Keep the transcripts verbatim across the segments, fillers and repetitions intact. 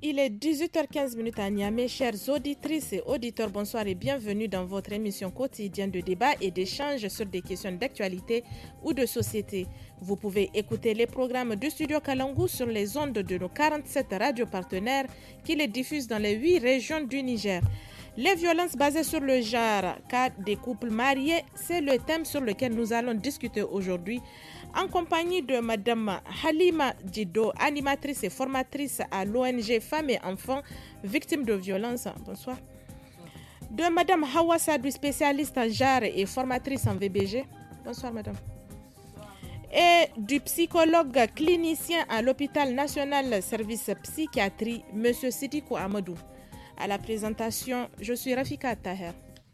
Il est dix-huit heures quinze à Niamey. Chères auditrices et auditeurs, bonsoir et bienvenue dans votre émission quotidienne de débat et d'échange sur des questions d'actualité ou de société. Vous pouvez écouter les programmes du Studio Kalangu sur les ondes de nos quarante-sept radios partenaires qui les diffusent dans les huit régions du Niger. Les violences basées sur le genre, cas des couples mariés, c'est le thème sur lequel nous allons discuter aujourd'hui en compagnie de Madame Halima Djido, animatrice et formatrice à l'O N G Femmes et Enfants Victimes de Violences. Bonsoir. De Madame Hawa Sadou, spécialiste en genre et formatrice en V B G. Bonsoir Madame. Et du psychologue clinicien à l'hôpital national service psychiatrie, Monsieur Sidikou Amadou. À la présentation, je suis Rafika Taher.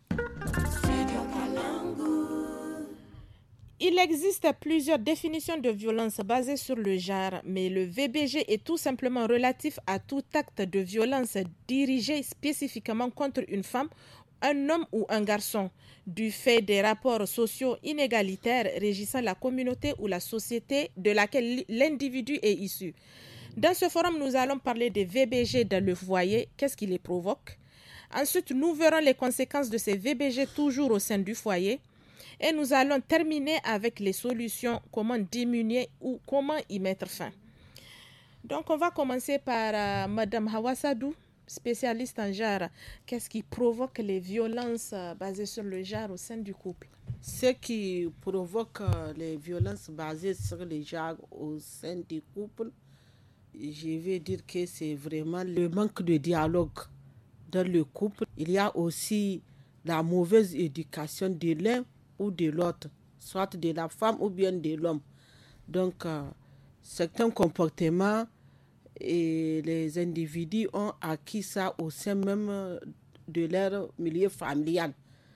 Il existe plusieurs définitions de violence basées sur le genre, mais le V B G est tout simplement relatif à tout acte de violence dirigé spécifiquement contre une femme, un homme ou un garçon, du fait des rapports sociaux inégalitaires régissant la communauté ou la société de laquelle l'individu est issu. Dans ce forum, nous allons parler des V B G dans le foyer, qu'est-ce qui les provoque. Ensuite, nous verrons les conséquences de ces V B G toujours au sein du foyer. Et nous allons terminer avec les solutions, comment diminuer ou comment y mettre fin. Donc, on va commencer par euh, Madame Hawa Sadou, spécialiste en genre. Qu'est-ce qui provoque les violences euh, basées sur le genre au sein du couple? Ce qui provoque euh, les violences basées sur le genre au sein du couple, je vais dire que c'est vraiment le manque de dialogue dans le couple. Il y a aussi la mauvaise éducation de l'un ou de l'autre, soit de la femme ou bien de l'homme. Donc, euh, certains comportements, et les individus ont acquis ça au sein même de leur milieu familial.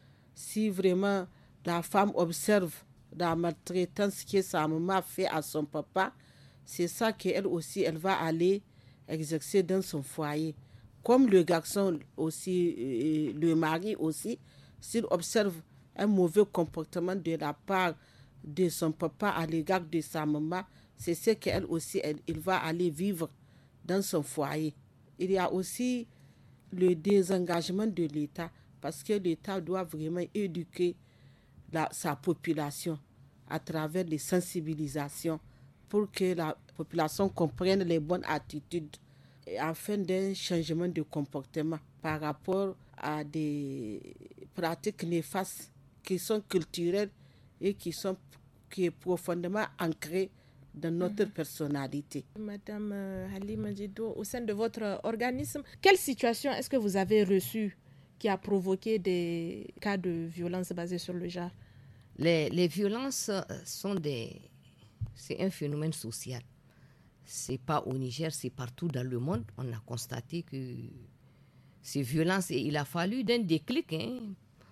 Si vraiment la femme observe la maltraitance que sa maman fait à son papa, c'est ça qu'elle aussi, elle va aller exercer dans son foyer. Comme le garçon aussi, euh, le mari aussi, s'il observe un mauvais comportement de la part de son papa à l'égard de sa maman, c'est ce qu'elle aussi, elle, il va aller vivre dans son foyer. Il y a aussi le désengagement de l'État, parce que l'État doit vraiment éduquer la, sa population à travers les sensibilisations pour que la population comprenne les bonnes attitudes et afin d'un changement de comportement par rapport à des pratiques néfastes qui sont culturelles et qui sont qui est profondément ancrées dans notre mmh. personnalité. Madame Halima Djido, au sein de votre organisme, quelle situation est-ce que vous avez reçue qui a provoqué des cas de violence basés sur le genre? Les, les violences sont des... C'est un phénomène social. C'est pas au Niger, c'est partout dans le monde. On a constaté que ces violences, et il a fallu d'un déclic hein,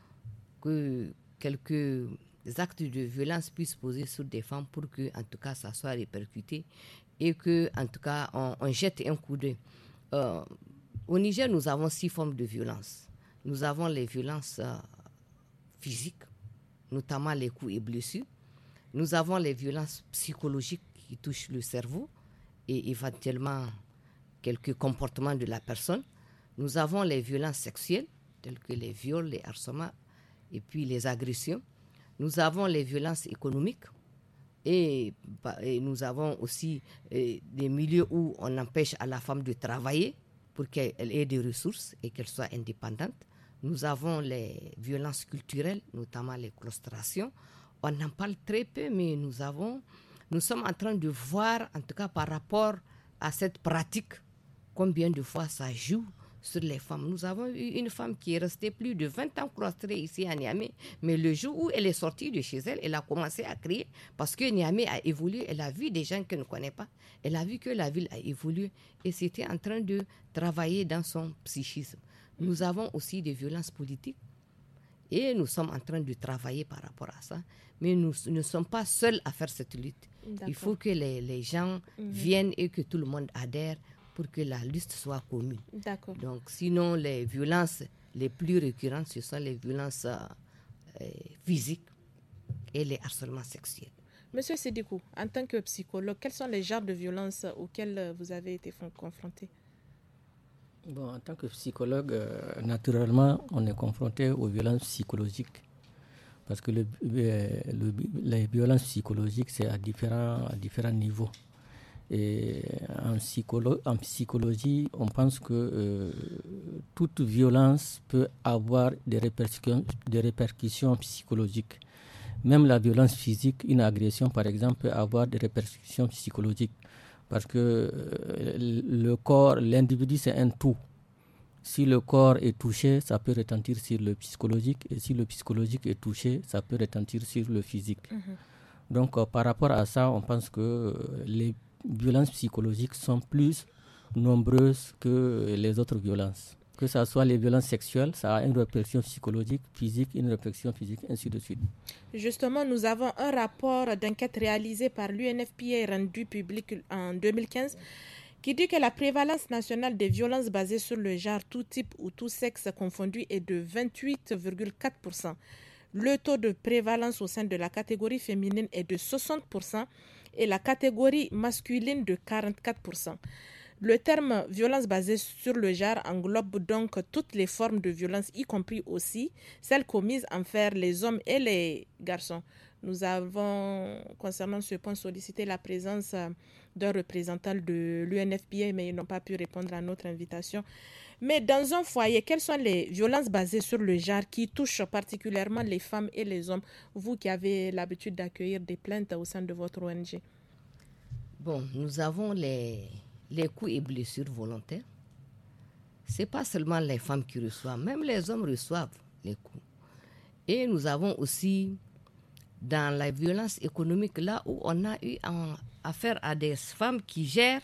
que quelques actes de violence puissent poser sur des femmes pour que, en tout cas, ça soit répercuté et que, en tout cas, on, on jette un coup d'œil. Euh, au Niger, nous avons six formes de violence. Nous avons les violences euh, physiques, notamment les coups et blessures. Nous avons les violences psychologiques qui touchent le cerveau et éventuellement quelques comportements de la personne. Nous avons les violences sexuelles, telles que les viols, les harcèlements et puis les agressions. Nous avons les violences économiques et, et nous avons aussi eh, des milieux où on empêche à la femme de travailler pour qu'elle ait des ressources et qu'elle soit indépendante. Nous avons les violences culturelles, notamment les claustrations. On en parle très peu, mais nous avons, nous sommes en train de voir, en tout cas par rapport à cette pratique, combien de fois ça joue sur les femmes. Nous avons eu une femme qui est restée plus de vingt ans claustrée ici à Niamey, mais le jour où elle est sortie de chez elle, elle a commencé à crier parce que Niamey a évolué, elle a vu des gens qu'elle ne connaît pas, elle a vu que la ville a évolué et c'était en train de travailler dans son psychisme. Nous avons aussi des violences politiques et nous sommes en train de travailler par rapport à ça, mais nous ne sommes pas seuls à faire cette lutte. D'accord. Il faut que les, les gens mmh. viennent et que tout le monde adhère pour que la lutte soit commune. D'accord. Donc, sinon, les violences les plus récurrentes, ce sont les violences euh, physiques et les harcèlements sexuels. Monsieur Sidikou, en tant que psychologue, quels sont les genres de violences auxquels vous avez été confronté? Bon, en tant que psychologue, euh, naturellement, on est confronté aux violences psychologiques. Parce que le, euh, le, les violences psychologiques, c'est à différents, à différents niveaux. Et en, psycholo- en psychologie, on pense que euh, toute violence peut avoir des répercussions, des répercussions psychologiques. Même la violence physique, une agression par exemple, peut avoir des répercussions psychologiques. Parce que euh, le corps, l'individu, c'est un tout. Si le corps est touché, ça peut retentir sur le psychologique. Et si le psychologique est touché, ça peut retentir sur le physique. Mm-hmm. Donc, euh, par rapport à ça, on pense que euh, les violences psychologiques sont plus nombreuses que les autres violences. Que ce soit les violences sexuelles, ça a une répercussion psychologique, physique, une répercussion physique, ainsi de suite. Justement, nous avons un rapport d'enquête réalisé par l'U N F P A rendu public en deux mille quinze qui dit que la prévalence nationale des violences basées sur le genre, tout type ou tout sexe confondu est de vingt-huit virgule quatre pour cent. Le taux de prévalence au sein de la catégorie féminine est de soixante pour cent et la catégorie masculine de quarante-quatre pour cent. Le terme violence basée sur le genre englobe donc toutes les formes de violence, y compris aussi celles commises envers les hommes et les garçons. Nous avons, concernant ce point, sollicité la présence d'un représentant de l'U N F P A, mais ils n'ont pas pu répondre à notre invitation. Mais dans un foyer, quelles sont les violences basées sur le genre qui touchent particulièrement les femmes et les hommes, vous qui avez l'habitude d'accueillir des plaintes au sein de votre O N G? Bon, nous avons les, les coups et blessures volontaires. Ce n'est pas seulement les femmes qui reçoivent, même les hommes reçoivent les coups. Et nous avons aussi, dans la violence économique, là où on a eu affaire à des femmes qui gèrent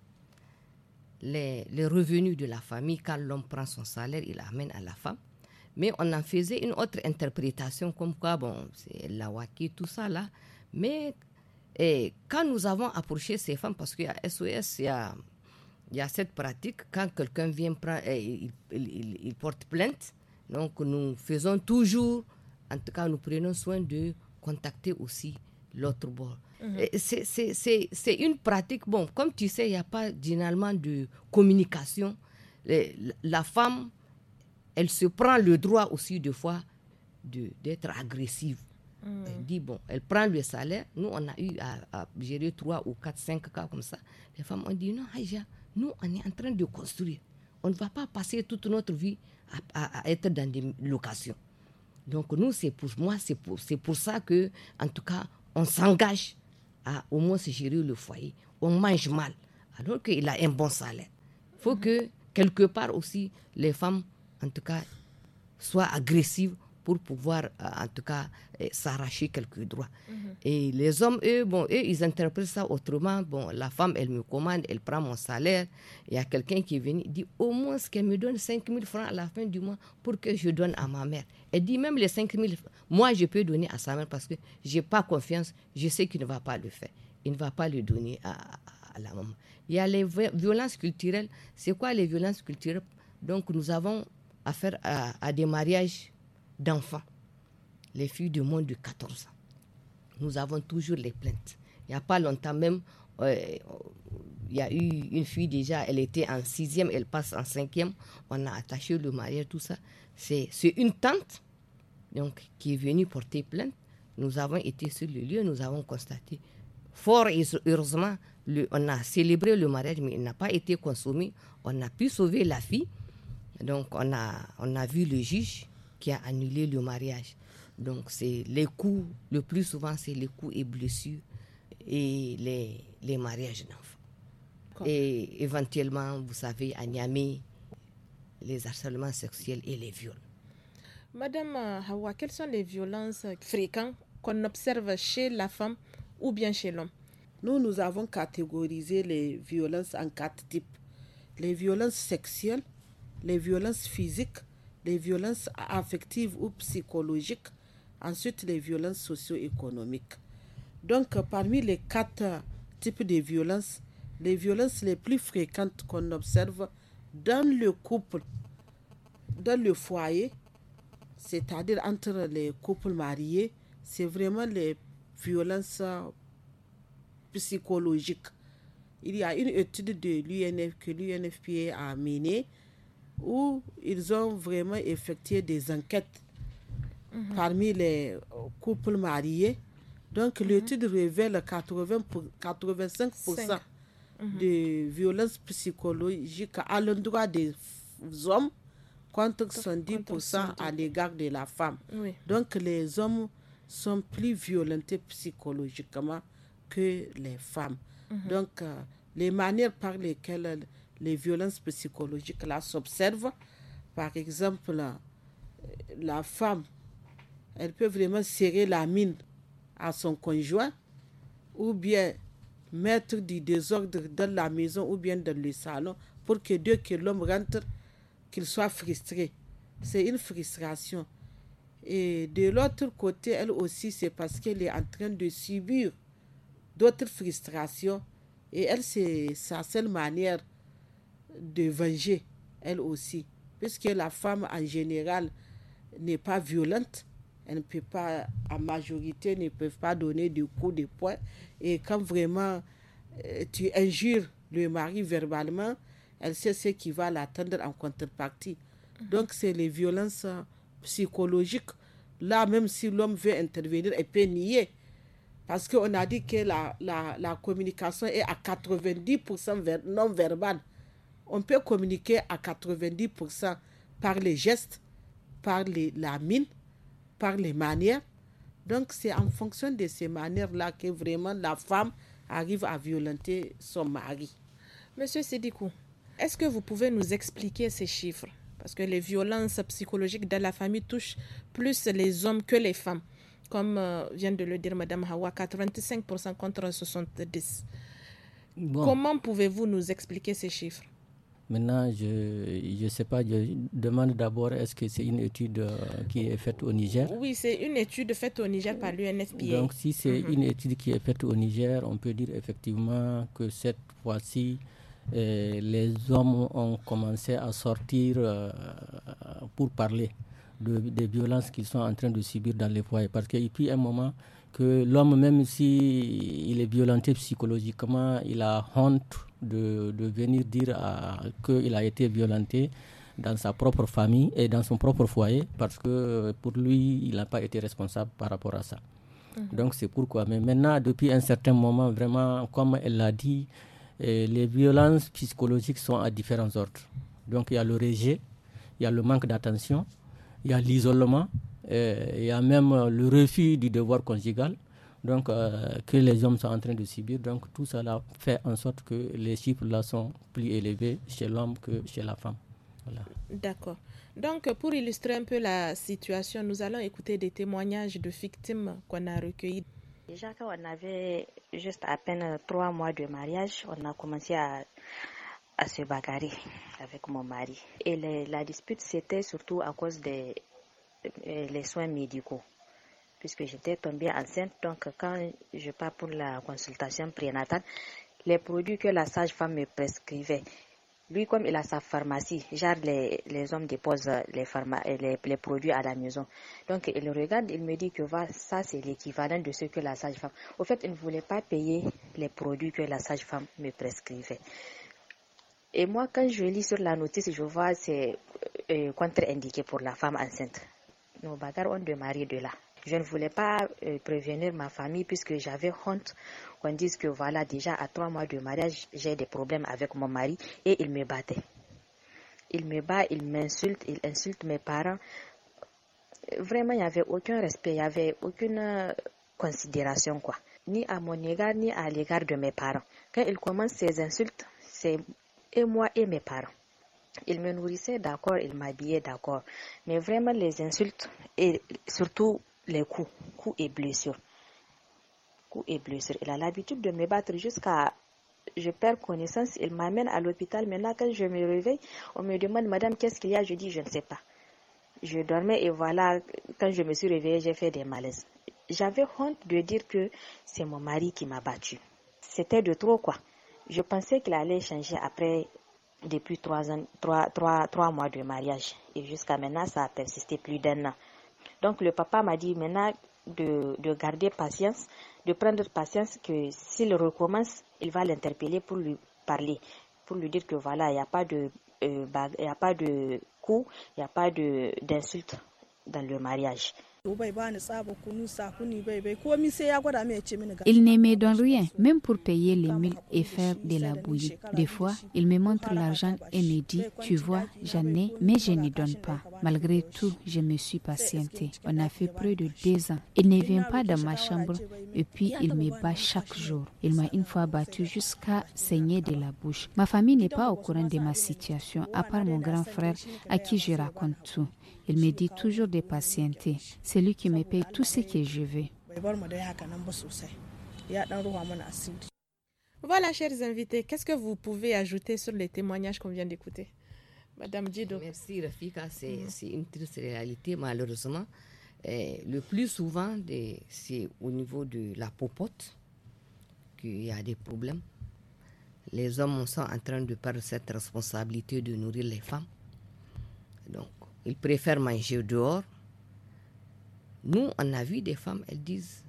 les, les revenus de la famille. Quand l'homme prend son salaire, il l'amène à la femme. Mais on en faisait une autre interprétation, comme quoi, bon, c'est la waki, tout ça là. Mais et quand nous avons approché ces femmes, parce qu'il y a S O S, il y a, il y a cette pratique, quand quelqu'un vient prendre, il, il, il, il porte plainte, donc nous faisons toujours, en tout cas nous prenons soin de contacter aussi l'autre bord. Mm-hmm. C'est, c'est, c'est, c'est une pratique, bon, comme tu sais, il n'y a pas généralement de communication. Les, la femme, elle se prend le droit aussi des fois de, d'être agressive. Mm. Elle dit, bon, elle prend le salaire. Nous, on a eu à, à gérer trois ou quatre, cinq cas comme ça. Les femmes ont dit, non, Aïcha, nous, on est en train de construire. On ne va pas passer toute notre vie à, à, à être dans des locations. Donc, nous, c'est pour moi, c'est pour, c'est pour ça que, en tout cas, on s'engage à au moins se gérer le foyer. On mange mal, alors qu'il a un bon salaire. Il faut mm. que, quelque part aussi, les femmes, en tout cas, soient agressives pour pouvoir, en tout cas, s'arracher quelques droits. Mm-hmm. Et les hommes, eux, bon, eux, ils interprètent ça autrement. Bon, la femme, elle me commande, elle prend mon salaire. Il y a quelqu'un qui est venu, il dit au moins qu'elle me donne cinq mille francs à la fin du mois pour que je donne à ma mère. Elle dit même les cinq mille, moi, je peux donner à sa mère parce que je n'ai pas confiance, je sais qu'il ne va pas le faire. Il ne va pas le donner à, à, à la maman. Il y a les violences culturelles. C'est quoi les violences culturelles? Donc, nous avons affaire à, à des mariages d'enfants, les filles de moins de quatorze ans. Nous avons toujours les plaintes. Il n'y a pas longtemps même, euh, il y a eu une fille déjà, elle était en sixième, elle passe en cinquième, on a attaché le mariage, tout ça. C'est, c'est une tante donc, qui est venue porter plainte. Nous avons été sur le lieu, nous avons constaté, fort heureusement, le, on a célébré le mariage, mais il n'a pas été consommé. On a pu sauver la fille. Donc, on a, on a vu le juge qui a annulé le mariage. Donc, c'est les coups, le plus souvent, c'est les coups et blessures et les, les mariages d'enfants. Comme. Et éventuellement, vous savez, à Niamey, les harcèlements sexuels et les viols. Madame Hawa, quelles sont les violences fréquentes qu'on observe chez la femme ou bien chez l'homme? Nous, nous avons catégorisé les violences en quatre types. Les violences sexuelles, les violences physiques, les violences affectives ou psychologiques, ensuite les violences socio-économiques. Donc, parmi les quatre types de violences, les violences les plus fréquentes qu'on observe dans le couple, dans le foyer, c'est-à-dire entre les couples mariés, c'est vraiment les violences psychologiques. Il y a une étude de l'U N F que l'U N F P A a menée où ils ont vraiment effectué des enquêtes mm-hmm. parmi les couples mariés. Donc mm-hmm. l'étude révèle quatre-vingts pour, quatre-vingt-cinq pour cent mm-hmm. de violences psychologiques à l'endroit des hommes contre soixante-dix pour cent à l'égard de la femme. Oui. Donc les hommes sont plus violentés psychologiquement que les femmes. Mm-hmm. Donc euh, les manières par lesquelles les violences psychologiques là s'observent, par exemple, la, la femme, elle peut vraiment serrer la mine à son conjoint ou bien mettre du désordre dans la maison ou bien dans le salon pour que dès que l'homme rentre, qu'il soit frustré. C'est une frustration. Et de l'autre côté, elle aussi, c'est parce qu'elle est en train de subir d'autres frustrations. Et elle, c'est sa seule manière de venger, elle aussi. Puisque la femme, en général, n'est pas violente. Elle ne peut pas, en majorité, ne peut pas donner de coups de poing. Et quand vraiment euh, tu injures le mari verbalement, elle sait ce qui va l'attendre en contrepartie. Mm-hmm. Donc, c'est les violences psychologiques. Là, même si l'homme veut intervenir, elle peut nier. Parce qu'on a dit que la, la, la communication est à quatre-vingt-dix pour cent ver- non verbale. On peut communiquer à quatre-vingt-dix pour cent par les gestes, par les, la mine, par les manières. Donc, c'est en fonction de ces manières-là que vraiment la femme arrive à violenter son mari. Monsieur Sidikou, est-ce que vous pouvez nous expliquer ces chiffres? Parce que les violences psychologiques dans la famille touchent plus les hommes que les femmes. Comme euh, vient de le dire Mme Hawa, quatre-vingt-cinq pour cent contre soixante-dix pour cent. Bon. Comment pouvez-vous nous expliquer ces chiffres? Maintenant, je ne sais pas, je demande d'abord, est-ce que c'est une étude euh, qui est faite au Niger? Oui, c'est une étude faite au Niger par l'U N F P A. Donc, si c'est mm-hmm. une étude qui est faite au Niger, on peut dire effectivement que cette fois-ci, euh, les hommes ont commencé à sortir euh, pour parler de, des violences qu'ils sont en train de subir dans les foyers. Parce qu'il y a un moment que l'homme, même s'il est violenté psychologiquement, il a honte de, de venir dire qu'il a été violenté dans sa propre famille et dans son propre foyer, parce que pour lui, il n'a pas été responsable par rapport à ça. Mmh. Donc c'est pourquoi. Mais maintenant, depuis un certain moment, vraiment, comme elle l'a dit, eh, les violences psychologiques sont à différents ordres. Donc il y a le rejet, il y a le manque d'attention, il y a l'isolement, eh, il y a même le refus du devoir conjugal, donc euh, que les hommes sont en train de subir. Donc tout cela fait en sorte que les chiffres là sont plus élevés chez l'homme que chez la femme. Voilà. D'accord. Donc pour illustrer un peu la situation, nous allons écouter des témoignages de victimes qu'on a recueillis. Déjà quand on avait juste à peine trois mois de mariage, on a commencé à, à se bagarrer avec mon mari. Et les, la dispute c'était surtout à cause des les soins médicaux. Puisque j'étais tombée enceinte, donc quand je pars pour la consultation prénatale, les produits que la sage-femme me prescrivait, lui comme il a sa pharmacie, genre les, les hommes déposent les, pharma, les, les produits à la maison. Donc il regarde, il me dit que va, ça c'est l'équivalent de ce que la sage-femme... Au fait, il ne voulait pas payer les produits que la sage-femme me prescrivait. Et moi, quand je lis sur la notice, je vois c'est euh, contre-indiqué pour la femme enceinte. Nos bagarres ont démarré de là. Je ne voulais pas euh, prévenir ma famille puisque j'avais honte qu'on dise que voilà, déjà à trois mois de mariage, j'ai des problèmes avec mon mari et il me battait. Il me bat, il m'insulte, il insulte mes parents. Vraiment, il n'y avait aucun respect, il n'y avait aucune euh, considération, quoi. Ni à mon égard, ni à l'égard de mes parents. Quand il commence ses insultes, c'est et moi et mes parents. Il me nourrissait d'accord, il m'habillait d'accord. Mais vraiment, les insultes et surtout les coups, coups et blessures. Coups et blessures. Il a l'habitude de me battre jusqu'à... Je perds connaissance, il m'amène à l'hôpital. Maintenant, quand je me réveille, on me demande, madame, qu'est-ce qu'il y a? Je dis, je ne sais pas. Je dormais et voilà, quand je me suis réveillée, j'ai fait des malaises. J'avais honte de dire que c'est mon mari qui m'a battue. C'était de trop, quoi. Je pensais qu'il allait changer après... depuis trois, ans, trois, trois, trois mois de mariage. Et jusqu'à maintenant, ça a persisté plus d'un an. Donc le papa m'a dit maintenant de, de garder patience, de prendre patience, que s'il recommence, il va l'interpeller pour lui parler, pour lui dire que voilà, il n'y a pas de euh, il n'y a pas de coups, il n'y a pas de, d'insultes dans le mariage. Il ne me donne rien, même pour payer les mille et faire de la bouillie. Des fois, il me montre l'argent et me dit, tu vois, j'en ai, mais je n'y donne pas. Malgré tout, je me suis patientée. On a fait près de deux ans. Il ne vient pas dans ma chambre et puis il me bat chaque jour. Il m'a une fois battu jusqu'à saigner de la bouche. Ma famille n'est pas au courant de ma situation, à part mon grand frère à qui je raconte tout. Il me dit toujours de patienter. C'est lui qui me paye tout ce que je veux. Voilà, chers invités, qu'est-ce que vous pouvez ajouter sur les témoignages qu'on vient d'écouter? Madame Dido. Merci Rafika, c'est, mm-hmm. c'est une triste réalité malheureusement. Et le plus souvent, de, c'est au niveau de la popote qu'il y a des problèmes. Les hommes sont en train de prendre cette responsabilité de nourrir les femmes. Donc, ils préfèrent manger dehors. Nous, on a vu des femmes, elles disent,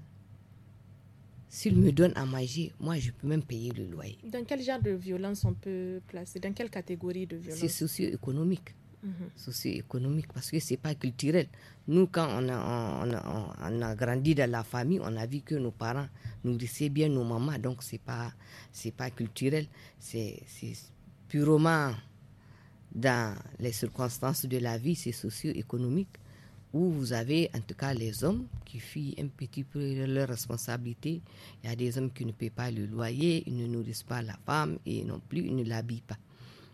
s'ils me donnent à manger, moi, je peux même payer le loyer. Dans quel genre de violence on peut placer? Dans quelle catégorie de violence? C'est socio-économique. Mm-hmm. Socio-économique, parce que ce n'est pas culturel. Nous, quand on a, on, a, on a grandi dans la famille, on a vu que nos parents nourrissaient bien nos mamans, donc ce n'est pas, c'est pas culturel. C'est, c'est purement dans les circonstances de la vie, c'est socio-économique, où vous avez en tout cas les hommes qui fuient un petit peu leurs responsabilités. Il y a des hommes qui ne paient pas le loyer, ils ne nourrissent pas la femme et non plus ils ne l'habillent pas.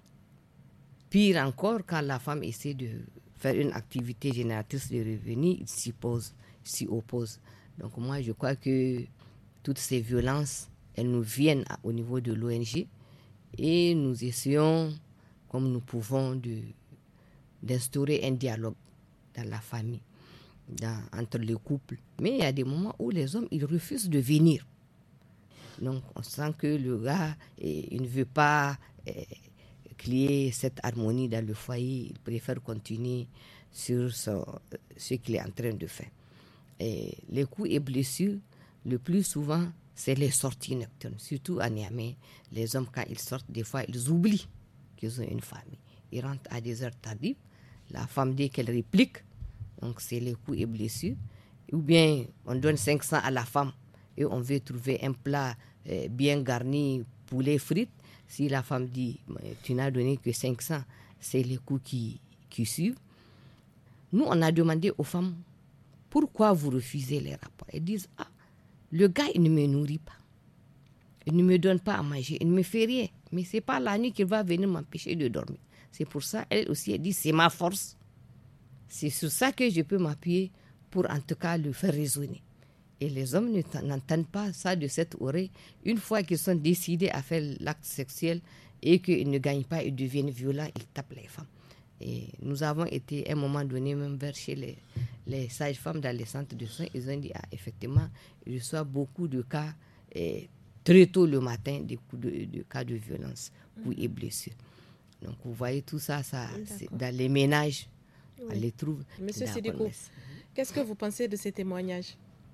Pire encore, quand la femme essaie de faire une activité génératrice de revenus, ils s'y, posent, s'y opposent. Donc moi je crois que toutes ces violences, elles nous viennent au niveau de l'O N G et nous essayons comme nous pouvons de, d'instaurer un dialogue dans la famille, dans, entre les couples. Mais il y a des moments où les hommes, ils refusent de venir. Donc on sent que le gars, eh, il ne veut pas eh, qu'il y ait cette harmonie dans le foyer, il préfère continuer sur son, ce qu'il est en train de faire. Et les coups et blessures, le plus souvent, c'est les sorties nocturnes. Surtout à Niamey, les hommes, quand ils sortent, des fois, ils oublient qu'ils ont une famille. Ils rentrent à des heures tardives. La femme, dès qu'elle réplique, donc c'est les coups et blessures. Ou bien, on donne cinq cents à la femme et on veut trouver un plat euh, bien garni, poulet frites. Si la femme dit, tu n'as donné que cinq cents, c'est les coups qui, qui suivent. Nous, on a demandé aux femmes, pourquoi vous refusez les rapports? Elles disent, ah, le gars, il ne me nourrit pas. Il ne me donne pas à manger, il ne me fait rien. Mais ce n'est pas la nuit qu'il va venir m'empêcher de dormir. C'est pour ça, elle aussi, elle dit, c'est ma force. C'est sur ça que je peux m'appuyer pour en tout cas le faire raisonner. Et les hommes n'entendent pas ça de cette oreille. Une fois qu'ils sont décidés à faire l'acte sexuel et qu'ils ne gagnent pas, ils deviennent violents, ils tapent les femmes. Et nous avons été à un moment donné même vers chez les, les sages-femmes dans les centres de soins. Ils ont dit, ah, effectivement, il reçoit beaucoup de cas et très tôt le matin, des coups de, de cas de violence, coups et blessures. Donc vous voyez tout ça, ça c'est dans les ménages. Oui. On les trouve. Monsieur Sidiko, qu'est-ce que vous pensez de ces témoignages?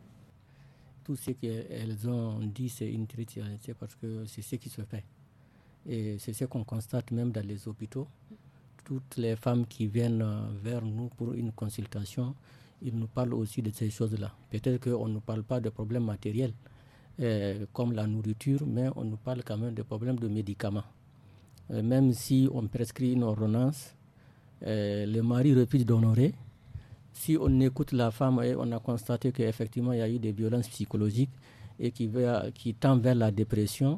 Tout ce qu'elles ont dit, c'est une triste réalité parce que c'est ce qui se fait. Et c'est ce qu'on constate même dans les hôpitaux. Toutes les femmes qui viennent vers nous pour une consultation, ils nous parlent aussi de ces choses-là. Peut-être qu'on ne parle pas de problèmes matériels euh, comme la nourriture, mais on nous parle quand même de problèmes de médicaments. Euh, même si on prescrit une ordonnance, euh, le mari refuse d'honorer. Si on écoute la femme, et on a constaté qu'effectivement il y a eu des violences psychologiques et qui, va, qui tendent vers la dépression.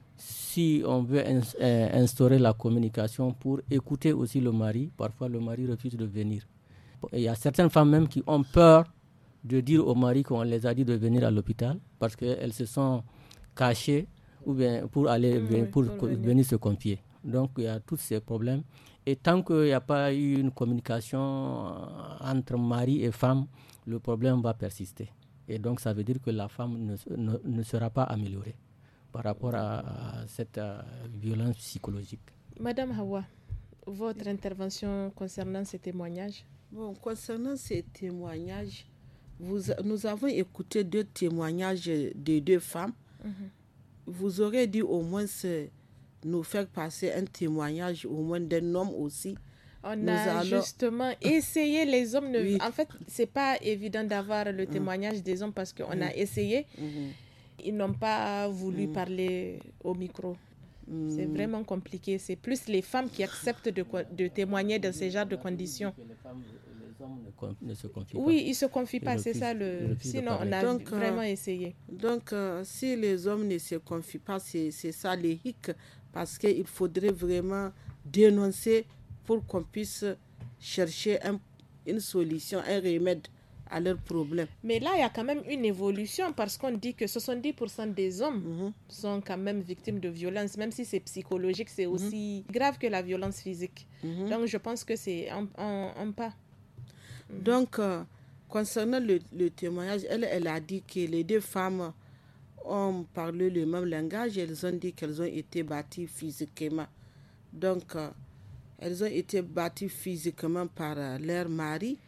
Si on veut instaurer la communication pour écouter aussi le mari, parfois le mari refuse de venir. Et il y a certaines femmes même qui ont peur de dire au mari qu'on les a dit de venir à l'hôpital parce qu'elles se sont cachées ou bien pour aller oui, pour, pour venir. venir se confier. Donc il y a tous ces problèmes. Et tant qu'il n'y a pas eu une communication entre mari et femme, le problème va persister. Et donc ça veut dire que la femme ne, ne, ne sera pas améliorée par rapport à, à cette euh, violence psychologique. Madame Hawa, votre intervention concernant ces témoignages? Bon, concernant ces témoignages, vous, nous avons écouté deux témoignages de deux femmes. Mm-hmm. Vous aurez dit au moins nous faire passer un témoignage au moins d'un homme aussi. On nous a allons... justement essayé, les hommes. Ne... Oui. En fait, c'est pas évident d'avoir le témoignage mmh. des hommes parce qu'on mmh. a essayé. Mmh. Ils n'ont pas voulu mmh. parler au micro. Mmh. C'est vraiment compliqué. C'est plus les femmes qui acceptent de, de témoigner dans ce genre de conditions. Les femmes, les hommes ne, ne se confient oui, pas. Oui, ils ne se confient pas, c'est ça. Le... Sinon, on a donc, vraiment euh, essayé. Donc, euh, si les hommes ne se confient pas, c'est ça les hicks. Parce qu'il faudrait vraiment dénoncer pour qu'on puisse chercher un, une solution, un remède à leurs problèmes. Mais là, il y a quand même une évolution parce qu'on dit que soixante-dix pour cent des hommes mm-hmm. sont quand même victimes de violences, même si c'est psychologique, c'est mm-hmm. aussi grave que la violence physique. Mm-hmm. Donc, je pense que c'est un, un, un pas. Mm-hmm. Donc, euh, concernant le, le témoignage, elle, elle a dit que les deux femmes ont parlé le même langage. Elles ont dit qu'elles ont été battues physiquement. Donc, euh, elles ont été battues physiquement par euh, leur mari.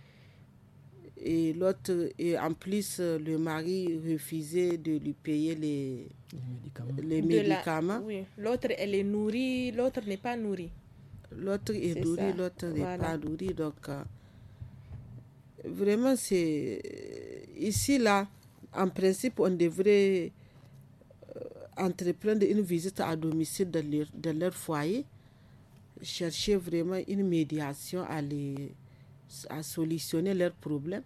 Et l'autre, et en plus, euh, le mari refusait de lui payer les, les médicaments. Les médicaments. La, oui. L'autre, elle est nourrie, l'autre n'est pas nourrie. L'autre est, est nourrie, l'autre n'est voilà. pas nourrie. Donc, euh, vraiment, c'est... Ici, là, en principe, on devrait euh, entreprendre une visite à domicile de leur, de leur foyer, chercher vraiment une médiation à, les, à solutionner leurs problèmes.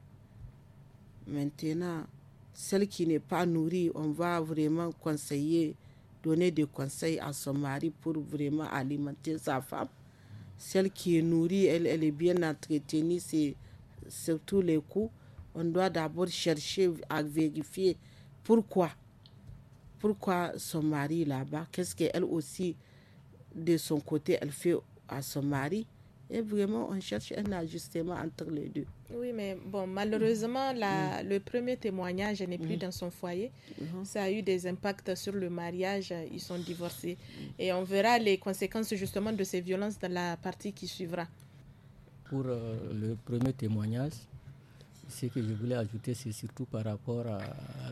Maintenant, celle qui n'est pas nourrie, on va vraiment conseiller, donner des conseils à son mari pour vraiment alimenter sa femme. Celle qui est nourrie, elle, elle est bien entretenue, c'est sur tous les coups. On doit d'abord chercher à vérifier pourquoi. Pourquoi son mari est là-bas, qu'est-ce qu'elle aussi, de son côté, elle fait à son mari. Et vraiment, on cherche un ajustement entre les deux. Oui, mais bon, malheureusement, la, mmh. le premier témoignage n'est plus mmh. dans son foyer. Mmh. Ça a eu des impacts sur le mariage. Ils sont divorcés. Mmh. Et on verra les conséquences justement de ces violences dans la partie qui suivra. Pour euh, le premier témoignage, ce que je voulais ajouter, c'est surtout par rapport à,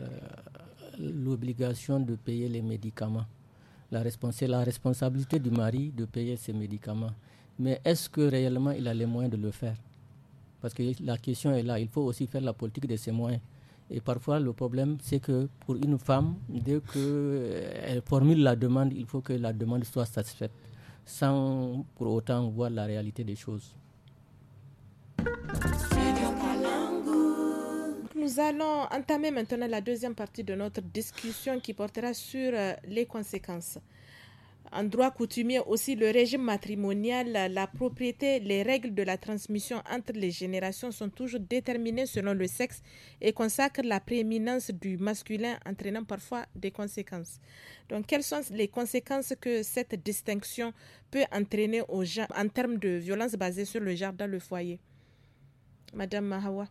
à l'obligation de payer les médicaments. La respons- la responsabilité du mari de payer ses médicaments. Mais est-ce que réellement il a les moyens de le faire? Parce que la question est là, il faut aussi faire la politique de ses moyens. Et parfois, le problème, c'est que pour une femme, dès qu'elle formule la demande, il faut que la demande soit satisfaite, sans pour autant voir la réalité des choses. Nous allons entamer maintenant la deuxième partie de notre discussion qui portera sur les conséquences. En droit coutumier aussi, le régime matrimonial, la propriété, les règles de la transmission entre les générations sont toujours déterminées selon le sexe et consacrent la prééminence du masculin, entraînant parfois des conséquences. Donc, quelles sont les conséquences que cette distinction peut entraîner au genre, en termes de violence basée sur le genre dans le foyer? Madame Mahawa.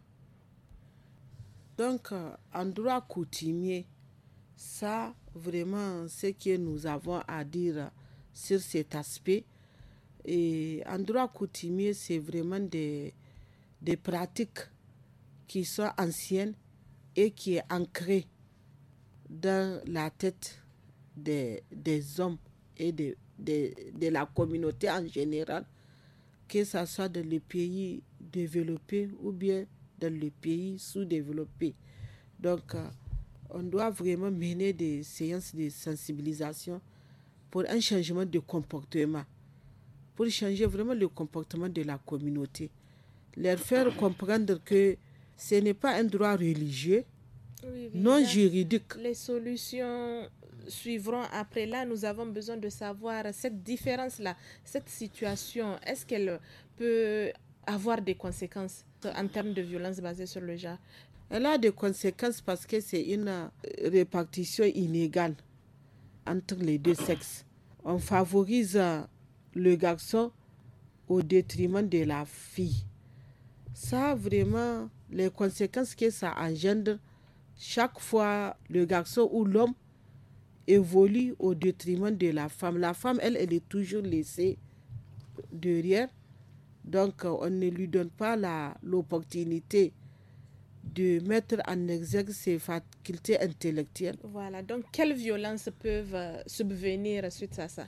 Donc, en droit coutumier, ça, vraiment, ce que nous avons à dire sur cet aspect. Et en droit coutumier, c'est vraiment des, des pratiques qui sont anciennes et qui est ancrées dans la tête des, des hommes et de, de, de la communauté en général, que ce soit dans les pays développés ou bien dans les pays sous-développés. Donc, on doit vraiment mener des séances de sensibilisation pour un changement de comportement, pour changer vraiment le comportement de la communauté. Leur faire comprendre que ce n'est pas un droit religieux, oui, oui, non juridique. Les solutions suivront après. Là, nous avons besoin de savoir cette différence-là, cette situation, est-ce qu'elle peut avoir des conséquences en termes de violence basée sur le genre? Elle a des conséquences parce que c'est une répartition inégale entre les deux sexes. On favorise le garçon au détriment de la fille. Ça, vraiment, les conséquences que ça engendre, chaque fois le garçon ou l'homme évolue au détriment de la femme. La femme, elle, elle est toujours laissée derrière. Donc, on ne lui donne pas la, l'opportunité de mettre en exergue ses facultés intellectuelles. Voilà, donc quelles violences peuvent subvenir suite à ça?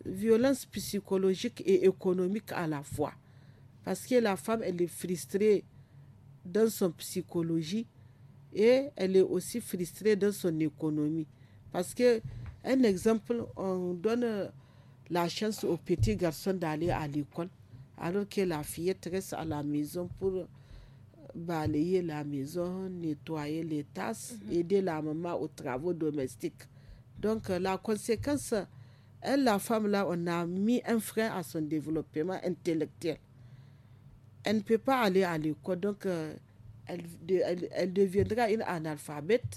violence psychologique et économique à la fois. Parce que la femme, elle est frustrée dans son psychologie et elle est aussi frustrée dans son économie. Parce que, un exemple, on donne la chance aux petits garçons d'aller à l'école, alors que la fillette reste à la maison pour balayer la maison, nettoyer les tasses, mm-hmm. aider la maman aux travaux domestiques. Donc, la conséquence, elle, la femme, là, on a mis un frein à son développement intellectuel. Elle ne peut pas aller à l'école, donc euh, elle, elle, elle deviendra une analphabète.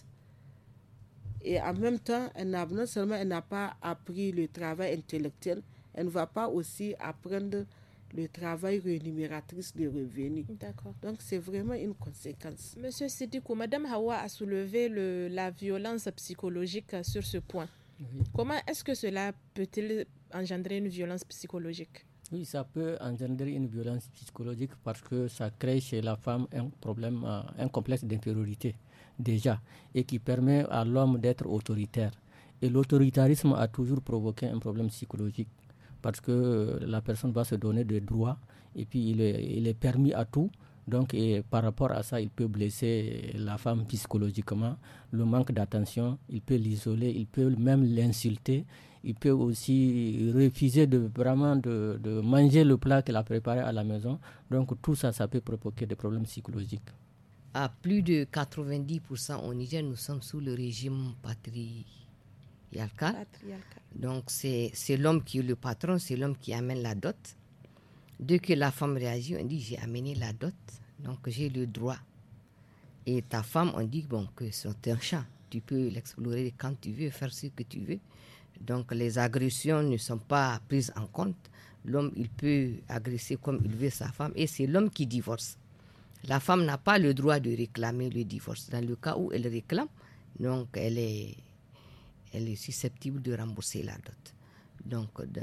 Et en même temps, elle n'a, non seulement elle n'a pas appris le travail intellectuel, elle ne va pas aussi apprendre le travail rémunératrice de revenus. D'accord. Donc, c'est vraiment une conséquence. Monsieur Sidikou, Madame Hawa a soulevé le, la violence psychologique sur ce point. Oui. Comment est-ce que cela peut-il engendrer une violence psychologique? Oui, ça peut engendrer une violence psychologique parce que ça crée chez la femme un problème, un complexe d'infériorité déjà, et qui permet à l'homme d'être autoritaire. Et l'autoritarisme a toujours provoqué un problème psychologique parce que la personne va se donner des droits et puis il est, il est permis à tout. Donc, et par rapport à ça, il peut blesser la femme psychologiquement. Le manque d'attention, il peut l'isoler, il peut même l'insulter. Il peut aussi refuser de, vraiment de, de manger le plat qu'elle a préparé à la maison. Donc, tout ça, ça peut provoquer des problèmes psychologiques. À plus de quatre-vingt-dix pour cent au Niger, nous sommes sous le régime patriarcal. patriarcal. Donc, c'est, c'est l'homme qui est le patron, c'est l'homme qui amène la dot. Dès que la femme réagit, on dit j'ai amené la dot, donc j'ai le droit. Et ta femme, on dit bon, que c'est un champ, tu peux l'explorer quand tu veux, faire ce que tu veux. Donc les agressions ne sont pas prises en compte. L'homme, il peut agresser comme il veut sa femme et c'est l'homme qui divorce. La femme n'a pas le droit de réclamer le divorce. Dans le cas où elle réclame, donc elle est, elle est susceptible de rembourser la dot. Donc, de,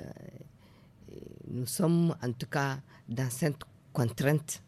nous sommes en tout cas dans cette contrainte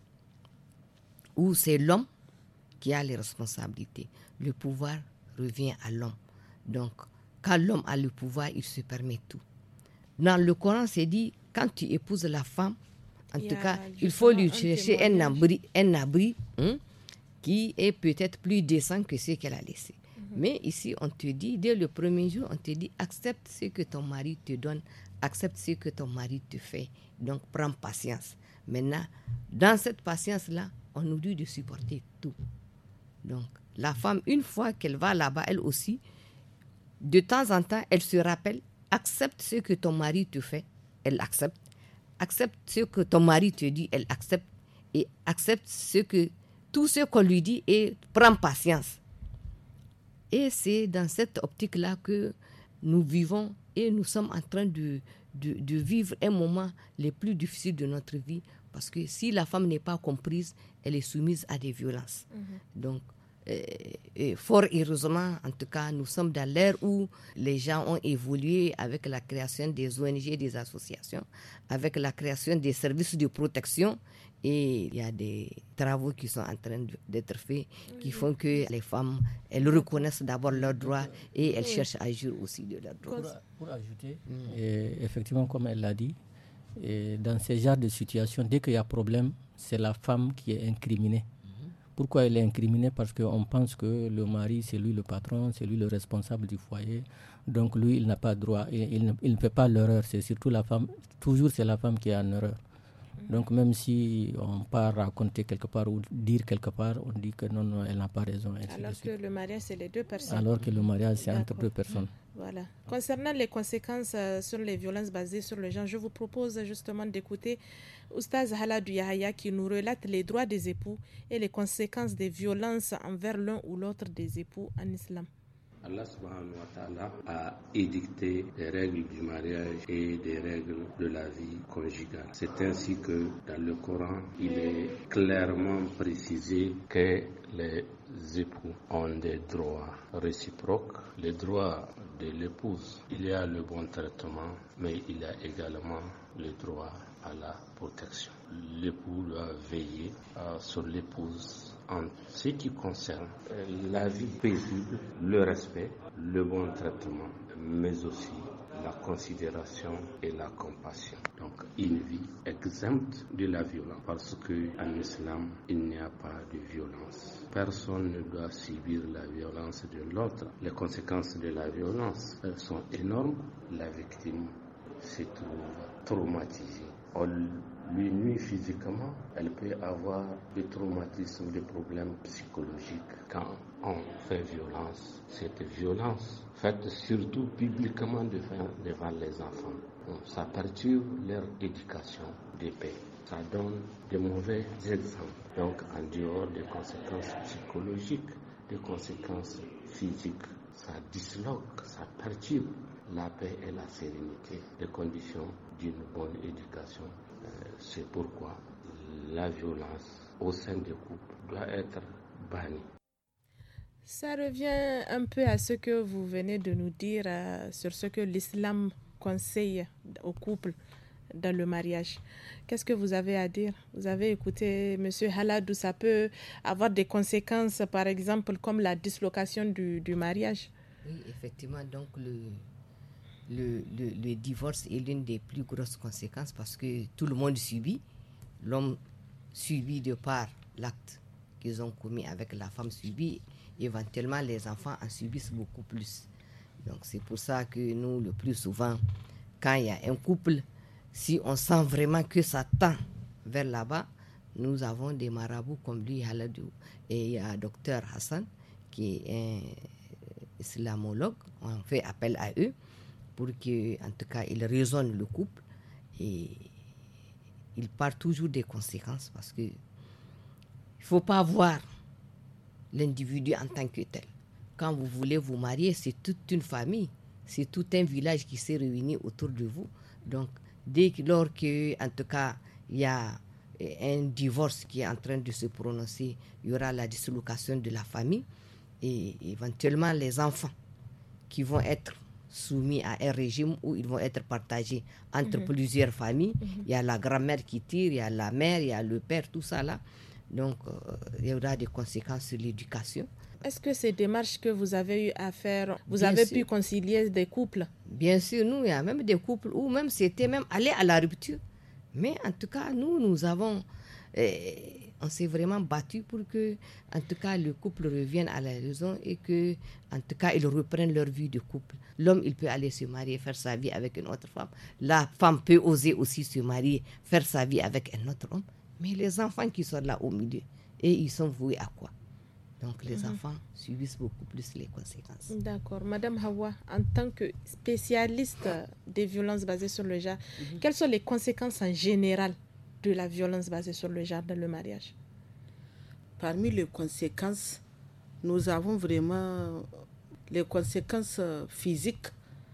où c'est l'homme qui a les responsabilités. Le pouvoir revient à l'homme. Donc, quand l'homme a le pouvoir, il se permet tout. Dans le Coran, c'est dit, quand tu épouses la femme, en il tout cas, il faut lui chercher un abri, un abri hein, qui est peut-être plus décent que ce qu'elle a laissé. Mm-hmm. Mais ici, on te dit, dès le premier jour, on te dit, accepte ce que ton mari te donne, accepte ce que ton mari te fait. Donc, prends patience. Maintenant, dans cette patience-là, on nous dit de supporter tout. Donc, la femme, une fois qu'elle va là-bas, elle aussi, de temps en temps, elle se rappelle, accepte ce que ton mari te fait, elle accepte. Accepte ce que ton mari te dit, elle accepte. Et accepte ce que, tout ce qu'on lui dit et prends patience. Et c'est dans cette optique-là que nous vivons et nous sommes en train de, de, de vivre un moment les plus difficiles de notre vie. Parce que si la femme n'est pas comprise, elle est soumise à des violences. Mm-hmm. Donc, euh, et fort heureusement, en tout cas, nous sommes dans l'ère où les gens ont évolué avec la création des O N G, des associations, avec la création des services de protection. Et il y a des travaux qui sont en train d'être faits qui font que les femmes, elles reconnaissent d'abord leurs droits et elles cherchent à agir aussi de leurs droits. Pour, pour ajouter, mm. et effectivement, comme elle l'a dit, et dans ces genres de situations, dès qu'il y a problème, c'est la femme qui est incriminée. Mm-hmm. Pourquoi elle est incriminée? Parce qu'on pense que le mari, c'est lui le patron, c'est lui le responsable du foyer. Donc lui, il n'a pas droit, il, il, ne, il ne fait pas l'erreur. C'est surtout la femme, toujours c'est la femme qui est en erreur. Donc même si on part raconter quelque part ou dire quelque part, on dit que non, non, elle n'a pas raison. Alors que le mariage, c'est les deux personnes. Alors que le mariage, c'est entre deux personnes. Voilà. Concernant les conséquences euh, sur les violences basées sur le genre, je vous propose justement d'écouter Oustaz Haladou Yahya qui nous relate les droits des époux et les conséquences des violences envers l'un ou l'autre des époux en islam. Allah subhanahu wa ta'ala a édicté des règles du mariage et des règles de la vie conjugale. C'est ainsi que dans le Coran, il est clairement précisé que les époux ont des droits réciproques. Les droits de l'épouse, il y a le bon traitement, mais il y a également le droit à la protection. L'époux doit veiller euh, sur l'épouse en ce qui concerne la vie paisible, le respect, le bon traitement, mais aussi la considération et la compassion. Donc une vie exempte de la violence, parce qu'en islam, il n'y a pas de violence. Personne ne doit subir la violence de l'autre. Les conséquences de la violence sont énormes. La victime se trouve traumatisée. On lui nuit physiquement, elle peut avoir des traumatismes, des problèmes psychologiques. Quand on fait violence, cette violence faite surtout publiquement devant, devant les enfants, ça perturbe leur éducation de paix. Ça donne de mauvais exemples. Donc, en dehors des conséquences psychologiques, des conséquences physiques, ça disloque, ça perturbe la paix et la sérénité, les conditions d'une bonne éducation. Euh, c'est pourquoi la violence au sein des couples doit être bannie. Ça revient un peu à ce que vous venez de nous dire euh, sur ce que l'islam conseille aux couples dans le mariage. Qu'est-ce que vous avez à dire? Vous avez écouté M. Haladou, ça peut avoir des conséquences, par exemple, comme la dislocation du, du mariage. Oui, effectivement, donc le, le, le, le divorce est l'une des plus grosses conséquences parce que tout le monde subit. L'homme subit de par l'acte qu'ils ont commis avec la femme subie. Éventuellement, les enfants en subissent beaucoup plus. Donc, c'est pour ça que nous, le plus souvent, quand il y a un couple, si on sent vraiment que ça tend vers là-bas, nous avons des marabouts comme lui, Haladou, et il y a docteur Hassan, qui est un islamologue. On fait appel à eux pour que, en tout cas, ils raisonnent le couple et ils parlent toujours des conséquences parce que il ne faut pas voir l'individu en tant que tel. Quand vous voulez vous marier, c'est toute une famille, c'est tout un village qui s'est réuni autour de vous. Donc, dès lors que, en tout cas, il y a un divorce qui est en train de se prononcer, il y aura la dislocation de la famille et éventuellement les enfants qui vont être soumis à un régime où ils vont être partagés entre mmh. plusieurs familles. Mmh. Il y a la grand-mère qui tire, il y a la mère, il y a le père, tout ça là. Donc, euh, il y aura des conséquences sur l'éducation. Est-ce que ces démarches que vous avez eu à faire, vous Bien avez sûr. pu concilier des couples? Bien sûr, nous, il y a même des couples où même c'était même aller à la rupture. Mais en tout cas, nous, nous avons... Eh, on s'est vraiment battu pour que, en tout cas, le couple revienne à la raison et que, en tout cas, ils reprennent leur vie de couple. L'homme, il peut aller se marier, faire sa vie avec une autre femme. La femme peut oser aussi se marier, faire sa vie avec un autre homme. Mais les enfants qui sont là au milieu, et ils sont voués à quoi? Donc les mmh. enfants subissent beaucoup plus les conséquences. D'accord. Madame Hawa, en tant que spécialiste des violences basées sur le genre, mmh. quelles sont les conséquences en général de la violence basée sur le genre dans le mariage? Parmi les conséquences, nous avons vraiment les conséquences physiques.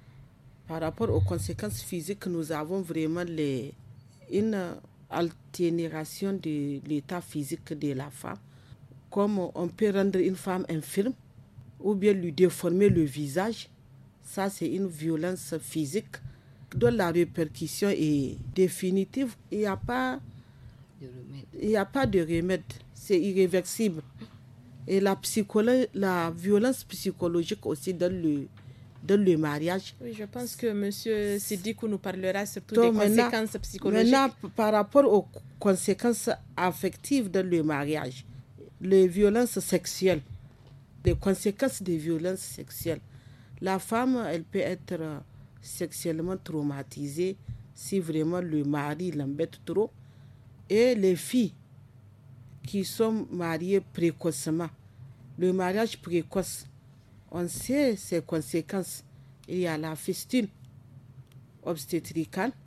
Par rapport aux conséquences physiques, nous avons vraiment les, une altération de l'état physique de la femme. Comme on peut rendre une femme infirme ou bien lui déformer le visage, ça c'est une violence physique dont la répercussion est définitive. Il n'y a pas de remède. Il n'y a pas de remède, c'est irréversible. Et la, psycholo- la violence psychologique aussi dans le, dans le mariage. Oui, je pense que M. Sidikou nous parlera surtout Donc, des conséquences psychologiques. Maintenant, par rapport aux conséquences affectives dans le mariage, les violences sexuelles, les conséquences des violences sexuelles. La femme, elle peut être sexuellement traumatisée si vraiment le mari l'embête trop. Et les filles qui sont mariées précocement, le mariage précoce, on sait ses conséquences. Il y a la fistule obstétricale.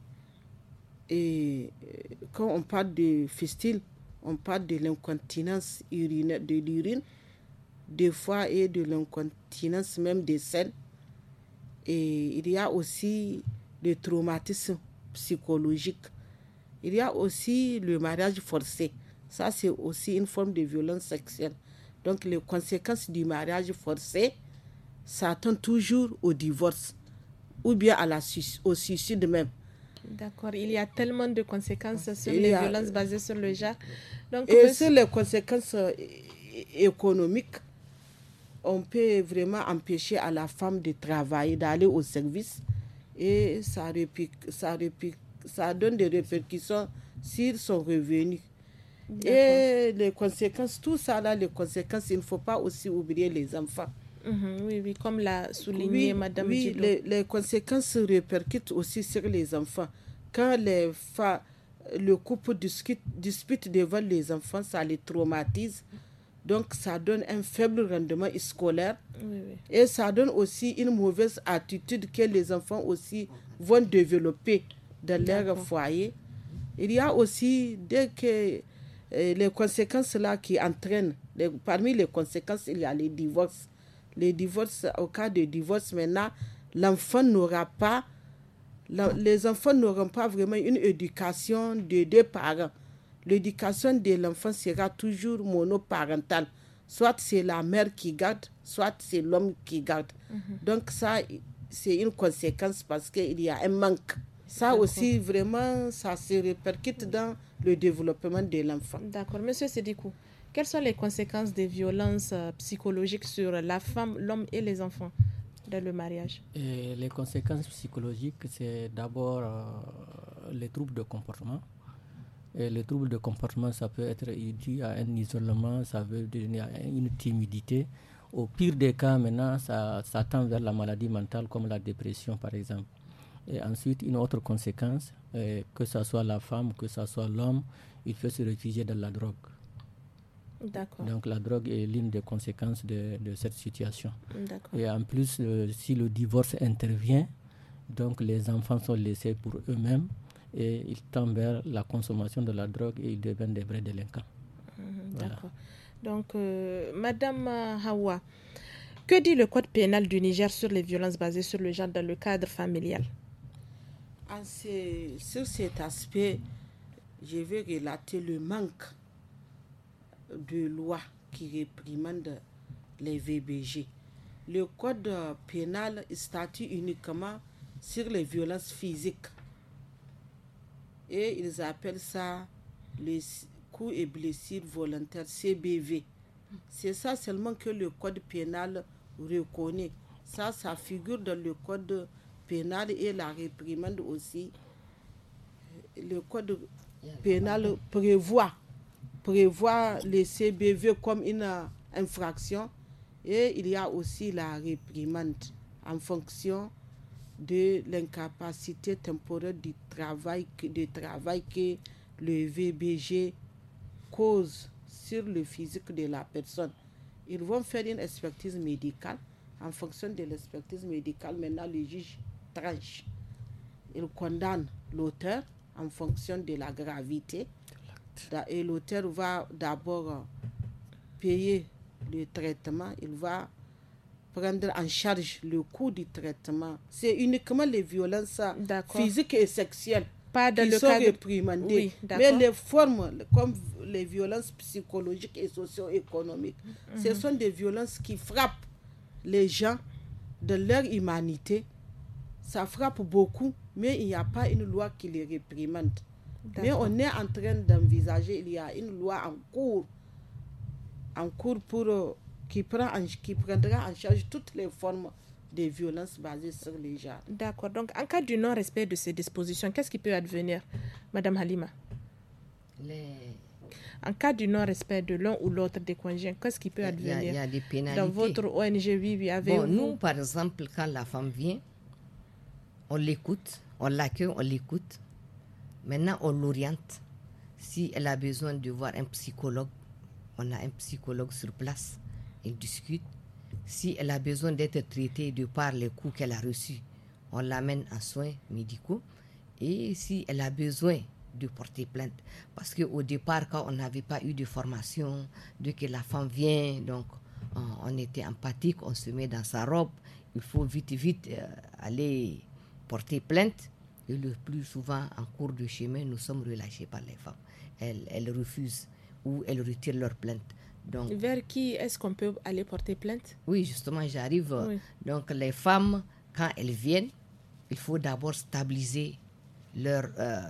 Et quand on parle de fistule, on parle de l'incontinence urinaire, de l'urine, des fois, et de l'incontinence même des selles. Et il y a aussi le traumatisme psychologique. Il y a aussi le mariage forcé. Ça, c'est aussi une forme de violence sexuelle. Donc, les conséquences du mariage forcé s'attendent toujours au divorce ou bien à la, au suicide même. D'accord, il y a tellement de conséquences sur il les a... violences basées sur le genre. Donc, et peut... sur les conséquences économiques, on peut vraiment empêcher à la femme de travailler, d'aller au service. et ça, répique, ça, répique, ça donne des répercussions sur son revenu. Et les conséquences, tout ça là, les conséquences, il ne faut pas aussi oublier les enfants. Mm-hmm, oui, oui, comme l'a souligné oui, Madame Oui, Djilo. les, les conséquences se répercutent aussi sur les enfants. Quand les fa- le couple discute, dispute devant les enfants, ça les traumatise. Donc, ça donne un faible rendement scolaire. Oui, oui. Et ça donne aussi une mauvaise attitude que les enfants aussi vont développer dans leur D'accord. foyer. Il y a aussi, dès que euh, les conséquences là qui entraînent, les, parmi les conséquences, il y a les divorces. Les divorces, au cas de divorce, maintenant, l'enfant n'aura pas, la, les enfants n'auront pas vraiment une éducation de deux parents. L'éducation de l'enfant sera toujours monoparentale. Soit c'est la mère qui garde, soit c'est l'homme qui garde. Mm-hmm. Donc ça, c'est une conséquence parce qu'il y a un manque. Ça D'accord. aussi, vraiment, ça se répercute dans le développement de l'enfant. D'accord. Monsieur Sédikou, quelles sont les conséquences des violences euh, psychologiques sur la femme, l'homme et les enfants dans le mariage? Et les conséquences psychologiques, c'est d'abord euh, les troubles de comportement. Et les troubles de comportement, ça peut être dû à un isolement, ça peut devenir une timidité. Au pire des cas, maintenant, ça, ça tend vers la maladie mentale comme la dépression, par exemple. Et ensuite, une autre conséquence, euh, que ce soit la femme, que ce soit l'homme, il peut se réfugier dans la drogue. D'accord. Donc la drogue est l'une des conséquences de, de cette situation. D'accord. Et en plus, euh, si le divorce intervient, donc les enfants sont laissés pour eux-mêmes et ils tendent vers la consommation de la drogue et ils deviennent des vrais délinquants. Mmh, voilà. D'accord. Donc, euh, Madame Hawa, que dit le Code pénal du Niger sur les violences basées sur le genre dans le cadre familial? Ah, c'est, sur cet aspect, je vais relater le manque de loi qui réprimande les V B G. Le Code pénal statue uniquement sur les violences physiques. Et ils appellent ça les coups et blessures volontaires, C B V. C'est ça seulement que le Code pénal reconnaît. Ça, ça figure dans le Code pénal et la réprimande aussi. Le Code pénal prévoit, prévoit les C B V comme une infraction et il y a aussi la réprimande en fonction de l'incapacité temporaire du travail, de travail que le V B G cause sur le physique de la personne. Ils vont faire une expertise médicale. En fonction de l'expertise médicale, maintenant le juge tranche. Il condamne l'auteur en fonction de la gravité. Et l'auteur va d'abord payer le traitement. Il va prendre en charge le coût du traitement. C'est uniquement les violences D'accord. physiques et sexuelles Pas dans qui le sont cadre... réprimandées. Oui, mais les formes, comme les violences psychologiques et socio-économiques, mm-hmm. ce sont des violences qui frappent les gens de leur humanité. Ça frappe beaucoup, mais il n'y a pas une loi qui les réprimande. D'accord. Mais on est en train d'envisager, il y a une loi en cours, en cours pour... Euh, Qui, prend en, qui prendra en charge toutes les formes de violences basées sur les genres. D'accord. Donc, en cas du non-respect de ces dispositions, qu'est-ce qui peut advenir, Madame Halima? les... En cas du non-respect de l'un ou l'autre des conjoints, qu'est-ce qui peut advenir? Il y a, il y a des pénalités. Dans votre O N G, oui, oui, avec bon, vous. Nous, par exemple, quand la femme vient, on l'écoute, on l'accueille, on l'écoute. Maintenant, on l'oriente. Si elle a besoin de voir un psychologue, on a un psychologue sur place. Elle discute. Si elle a besoin d'être traitée de par les coups qu'elle a reçus, on l'amène en soins médicaux. Et si elle a besoin de porter plainte, parce qu'au départ, quand on n'avait pas eu de formation, dès que la femme vient, donc on, on était empathique, on se met dans sa robe, il faut vite, vite euh, aller porter plainte. Et le plus souvent, en cours de chemin, nous sommes relâchés par les femmes. Elles, elles refusent ou elles retirent leur plainte. Donc, vers qui est-ce qu'on peut aller porter plainte? Oui, justement, j'arrive. Oui. Donc, les femmes, quand elles viennent, il faut d'abord stabiliser leur, euh,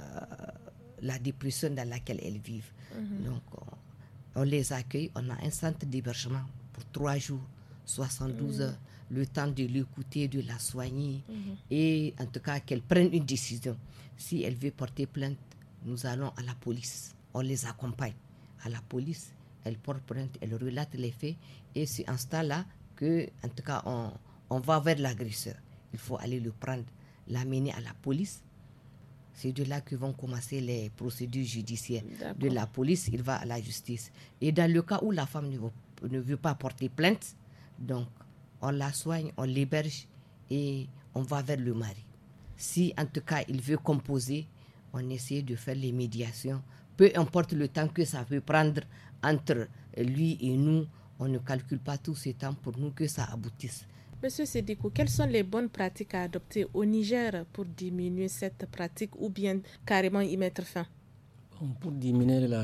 la dépression dans laquelle elles vivent. Mm-hmm. Donc, on, on les accueille. On a un centre d'hébergement pour trois jours, soixante-douze mm-hmm. heures. le temps de l'écouter, de la soigner Mhm. et en tout cas qu'elle prenne une décision. Si elle veut porter plainte, nous allons à la police. On les accompagne à la police. Elle porte plainte, elle relate les faits et c'est en ce temps-là que, en tout cas, on, on va vers l'agresseur. Il faut aller le prendre, l'amener à la police. C'est de là que vont commencer les procédures judiciaires. D'accord. De la police, il va à la justice. Et dans le cas où la femme ne veut, ne veut pas porter plainte, donc on la soigne, on l'héberge et on va vers le mari. Si en tout cas il veut composer, on essaie de faire les médiations. Peu importe le temps que ça peut prendre entre lui et nous, on ne calcule pas tout ce temps pour nous que ça aboutisse. Monsieur Sédiko, quelles sont les bonnes pratiques à adopter au Niger pour diminuer cette pratique ou bien carrément y mettre fin? Bon, pour diminuer la,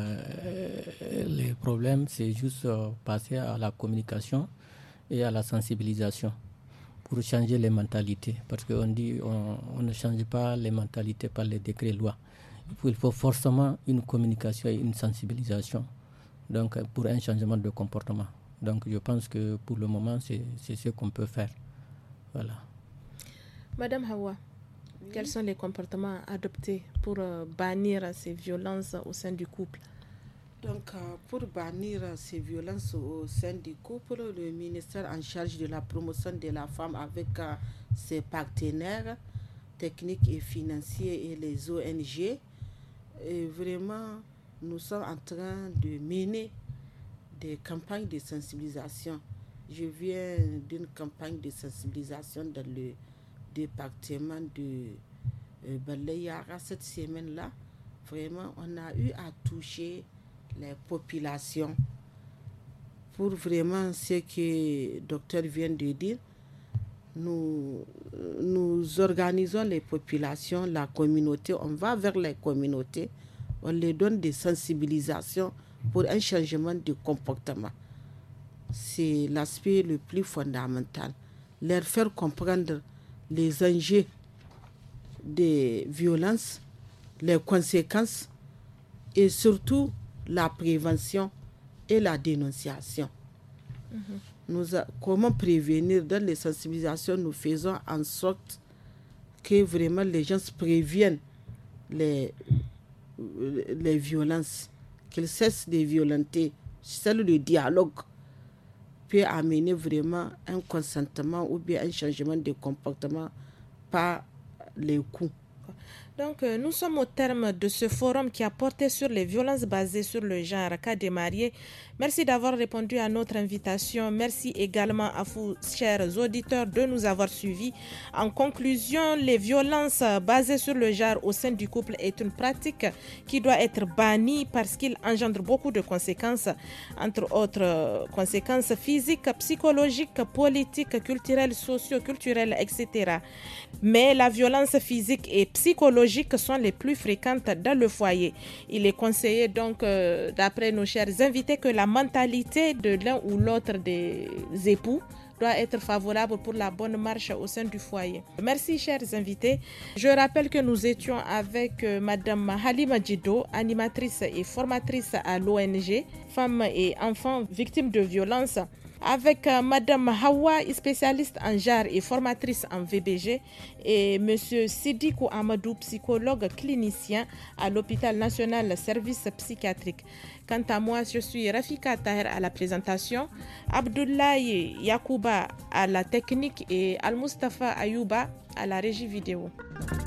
les problèmes, c'est juste euh, passer à la communication et à la sensibilisation pour changer les mentalités. Parce qu'on dit on, on ne change pas les mentalités par les décrets-lois. Il faut forcément une communication et une sensibilisation donc, pour un changement de comportement. Donc je pense que pour le moment, c'est, c'est ce qu'on peut faire. Voilà. Madame Hawa, oui. Quels sont les comportements adoptés pour euh, bannir ces violences au sein du couple? Donc, euh, pour bannir ces violences au sein du couple, le ministère en charge de la promotion de la femme avec euh, ses partenaires techniques et financiers et les O N G, et vraiment, nous sommes en train de mener des campagnes de sensibilisation. Je viens d'une campagne de sensibilisation dans le département de euh, Balayara cette semaine-là. Vraiment, on a eu à toucher les populations pour vraiment ce que le docteur vient de dire. Nous, nous organisons les populations, la communauté, on va vers les communautés, on les donne des sensibilisations pour un changement de comportement. C'est l'aspect le plus fondamental. Leur faire comprendre les enjeux des violences, les conséquences et surtout la prévention et la dénonciation. Mm-hmm. Nous a, comment prévenir? Dans les sensibilisations, nous faisons en sorte que vraiment les gens se préviennent les, les violences, qu'ils cessent de violenter. Seul le dialogue peut amener vraiment un consentement ou bien un changement de comportement par les coups. Donc, euh, nous sommes au terme de ce forum qui a porté sur les violences basées sur le genre, cas des mariés. Merci d'avoir répondu à notre invitation. Merci également à vous, chers auditeurs, de nous avoir suivis. En conclusion, les violences basées sur le genre au sein du couple est une pratique qui doit être bannie parce qu'il engendre beaucoup de conséquences, entre autres conséquences physiques, psychologiques, politiques, culturelles, socio-culturelles, et cetera. Mais la violence physique et psychologique sont les plus fréquentes dans le foyer. Il est conseillé donc, euh, d'après nos chers invités, que la mentalité de l'un ou l'autre des époux doit être favorable pour la bonne marche au sein du foyer. Merci, chers invités. Je rappelle que nous étions avec euh, Madame Halima Djido, animatrice et formatrice à l'O N G Femmes et Enfants Victimes de Violences, avec euh, Madame Hawa, spécialiste en genre et formatrice en V B G, et Monsieur Sidiko Amadou, psychologue clinicien à l'hôpital national service psychiatrique. Quant à moi, je suis Rafika Taher à la présentation, Abdoulaye Yakouba à la technique et Al-Mustafa Ayouba à la régie vidéo.